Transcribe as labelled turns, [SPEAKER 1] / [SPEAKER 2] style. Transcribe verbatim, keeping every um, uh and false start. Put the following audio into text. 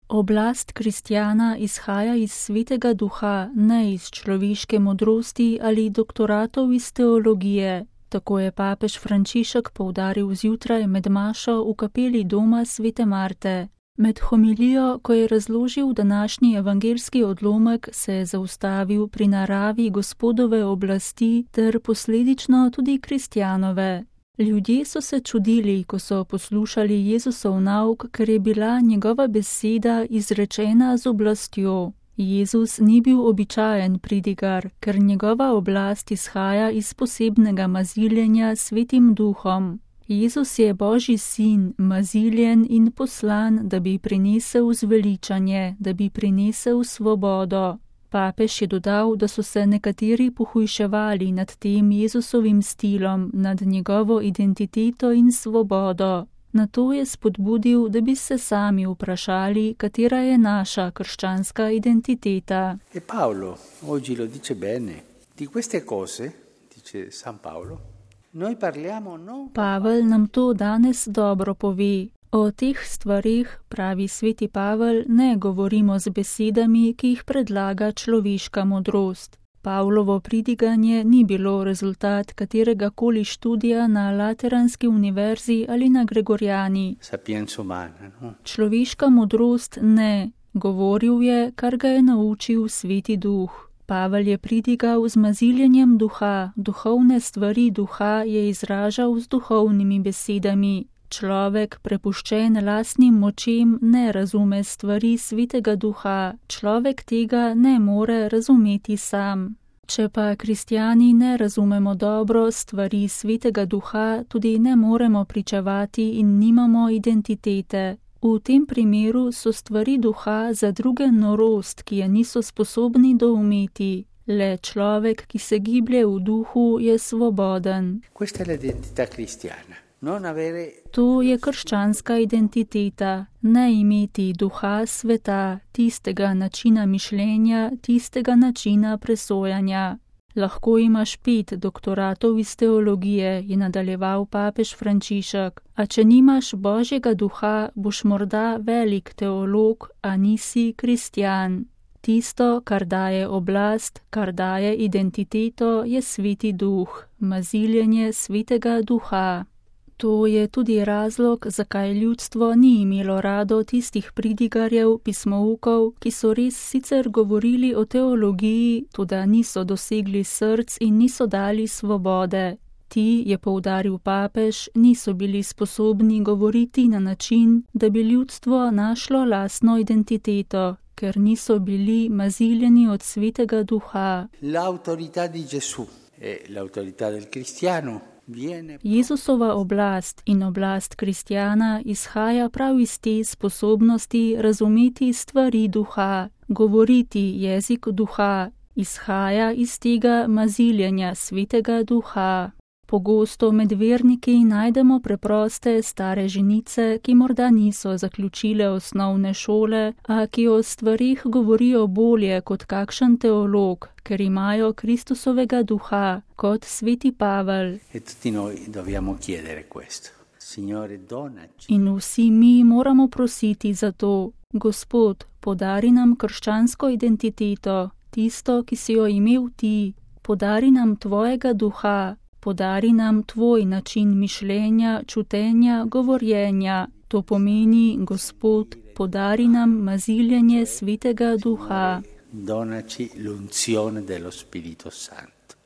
[SPEAKER 1] Oblast kristjana izhaja iz svetega duha, ne iz človeške modrosti ali doktoratov iz teologije. Tako je papež Frančišek poudaril zjutraj med mašo v kapeli doma svete Marte. Med homilijo, ko je razložil današnji evangeljski odlomek, se je zaustavil pri naravi Gospodove oblasti ter posledično tudi kristjanove. Ljudje so se čudili, ko so poslušali Jezusov nauk, ker je bila njegova beseda izrečena z oblastjo. Jezus ni bil običajen pridigar, ker njegova oblast izhaja iz posebnega maziljenja s Svetim Duhom. Jezus je Božji sin, maziljen in poslan, da bi prinesel zveličanje, da bi prinesel svobodo. Papež je dodal, da so se nekateri pohujševali nad tem Jezusovim stilom, nad njegovo identiteto in svobodo. Nato je spodbudil, da bi se sami vprašali, katera je naša krščanska identiteta.
[SPEAKER 2] E Paolo oggi lo dice bene. Di queste cose, dice San Paolo, noi parliamo non...
[SPEAKER 1] Pavel nam to danes dobro pove. O teh stvarih, pravi sveti Pavel, ne govorimo z besedami, ki jih predlaga človeška modrost. Pavlovo pridiganje ni bilo rezultat katerega koli študija na Lateranski univerzi ali na Gregorjani.
[SPEAKER 2] Sapienza umana, no?
[SPEAKER 1] Človeška modrost ne, govoril je, kar ga je naučil Sveti Duh. Pavel je pridigal z maziljenjem duha, duhovne stvari duha je izražal z duhovnimi besedami. Človek, prepuščen lastnim močem, ne razume stvari Svetega Duha, človek tega ne more razumeti sam. Če pa kristjani ne razumemo dobro stvari Svetega Duha, tudi ne moremo pričevati in nimamo identitete. V tem primeru so stvari duha za druge norost, ki je niso sposobni doumeti. Le človek, ki se giblje v duhu, je svoboden.
[SPEAKER 2] Questa è l'identità cristiana. Non avere...
[SPEAKER 1] To je krščanska identiteta, ne imeti duha sveta, tistega načina mišljenja, tistega načina presojanja. Lahko imaš pet doktoratov iz teologije, je nadaljeval papež Frančišek, a če nimaš Božjega duha, boš morda velik teolog, a nisi kristjan. Tisto, kar daje oblast, kar daje identiteto, je Sveti Duh, maziljenje Svetega Duha. To je tudi razlog, zakaj ljudstvo ni imelo rado tistih pridigarjev, pismoukov, ki so res sicer govorili o teologiji, toda niso dosegli src in niso dali svobode. Ti, je poudaril papež, niso bili sposobni govoriti na način, da bi ljudstvo našlo lastno identiteto, ker niso bili maziljeni od Svetega Duha.
[SPEAKER 2] L'autorità di Gesù e l'autorità del cristiano.
[SPEAKER 1] Jezusova oblast in oblast kristjana izhaja prav iz te sposobnosti razumeti stvari duha, govoriti jezik duha, izhaja iz tega maziljenja Svetega Duha. Pogosto med verniki najdemo preproste stare ženice, ki morda niso zaključile osnovne šole, a ki o stvarih govorijo bolje kot kakšen teolog, ker imajo Kristusovega duha, kot sveti Pavel. In vsi mi moramo prositi za to. Gospod, podari nam krščansko identiteto, tisto, ki si jo imel ti, podari nam tvojega duha, podari nam tvoj način mišljenja, čutenja, govorjenja. To pomeni, Gospod, podari nam maziljenje Svetega Duha.
[SPEAKER 2] Donaci l'unzione dello Spirito Santo.